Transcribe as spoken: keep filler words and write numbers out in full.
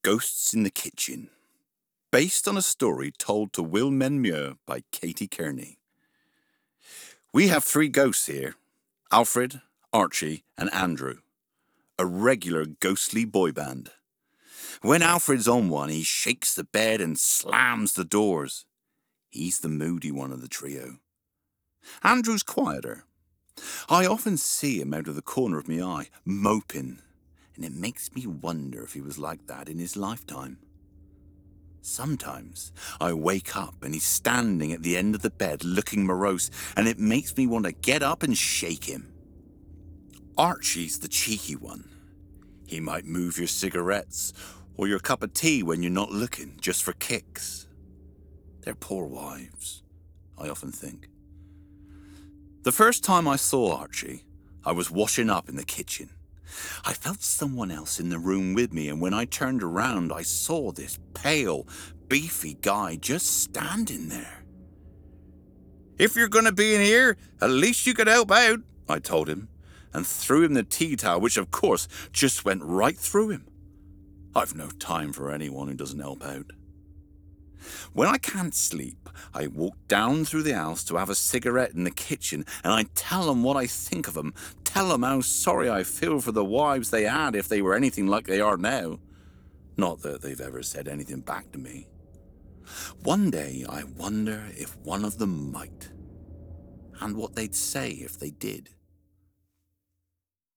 Ghosts in the Kitchen, based on a story told to Will Menmuir by Katie Kearney. We have three ghosts here, Alfred, Archie and Andrew, a regular ghostly boy band. When Alfred's on one, he shakes the bed and slams the doors. He's the moody one of the trio. Andrew's quieter. I often see him out of the corner of my eye, moping, and it makes me wonder if he was like that in his lifetime. Sometimes I wake up and he's standing at the end of the bed looking morose, and it makes me want to get up and shake him. Archie's the cheeky one. He might move your cigarettes or your cup of tea when you're not looking, just for kicks. They're poor wives, I often think. The first time I saw Archie, I was washing up in the kitchen. I felt someone else in the room with me, and when I turned around, I saw this pale, beefy guy just standing there. "If you're going to be in here, at least you could help out," I told him, and threw him the tea towel, which of course just went right through him. I've no time for anyone who doesn't help out. When I can't sleep, I walk down through the house to have a cigarette in the kitchen, and I tell them what I think of them, tell them how sorry I feel for the wives they had if they were anything like they are now. Not that they've ever said anything back to me. One day I wonder if one of them might, and what they'd say if they did.